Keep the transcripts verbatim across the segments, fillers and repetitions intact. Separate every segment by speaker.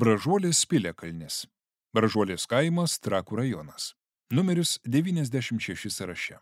Speaker 1: Bražuolės piliakalnis. Bražuolės kaimas, Trakų rajonas. Numeris devyniasdešimt šeši sąraše.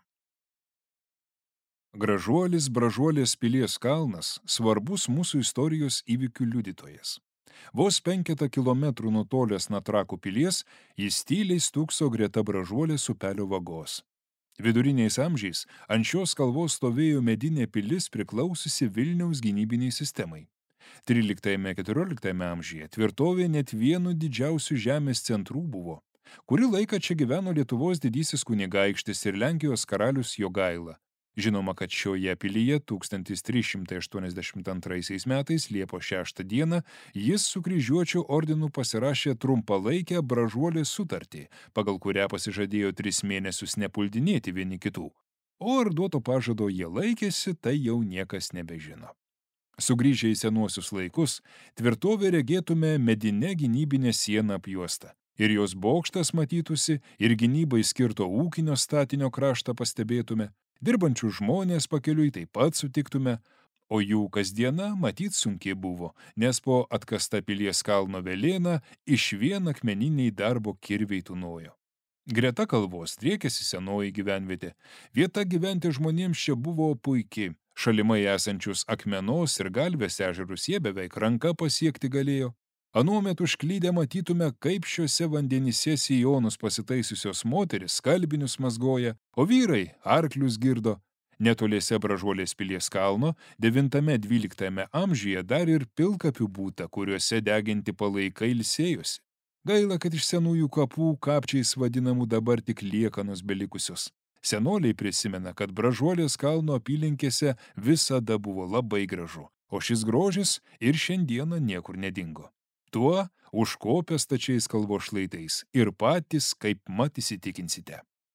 Speaker 1: Gražuolis Bražuolės pilies kalnas svarbus mūsų istorijos įvykių liudytojas. Vos penketą kilometrų nutolęs nuo Trakų pilies, jis tyliai stūkso greta Bražuolės upelio vagos. Viduriniais amžiais ant šios kalvos stovėjo medinė pilis priklausiusi Vilniaus gynybiniai sistemai. tryliktajame-keturioliktajame amžiuje tvirtovė net vienu didžiausių žemės centrų buvo. Kurį laiką čia gyveno Lietuvos didysis kunigaikštis ir Lenkijos karalius Jogaila. Žinoma, kad šioje pilyje tūkstantis trys šimtai aštuoniasdešimt antraisiais metais Liepos šeštą dieną jis su kryžiuočių ordinu pasirašė trumpalaikę Bražuolės sutartį, pagal kurią pasižadėjo tris mėnesius nepuldinėti vieni kitų. O ar duoto pažado jie laikėsi, tai jau niekas nebežino. Sugrįžę į senuosius laikus, tvirtovę regėtume medine gynybinė siena apjuosta. Ir jos bokštas matytųsi, ir gynybai skirto ūkinio statinio kraštą pastebėtume, dirbančių žmonės pakeliui taip pat sutiktume, o jų kasdiena matyt sunkiai buvo, nes po atkasta pilies kalno velėna išvien akmeniniai darbo kirviai tūnojo. Greta kalvos driekėsi senoji gyvenvietė. Vieta gyventi žmonėms čia buvo puikiai. Šalimai esančius Akmenos ir Galvės ežerus jie beveik ranka pasiekti galėjo. Anuomet užklydę matytume, kaip šiuose vandenyse sijonus pasitaisiusios moteris skalbinius mazgoja, o vyrai arklius girdo. Netoliese Bražuolės pilies kalno devintame-dvyliktame amžiuje dar ir pilkapių būta, kuriuose deginti palaikai ilsėjosi. Gaila, kad iš senųjų kapų kapčiais vadinamų dabar tik liekanos belikusios. Senoliai prisimena, kad Bražuolės kalno apylinkėse visada buvo labai gražu, o šis grožis ir šiandieną niekur nedingo. Tuo užkopę stačiais kalvos šlaitais ir patys kaip mat įsitikinsite.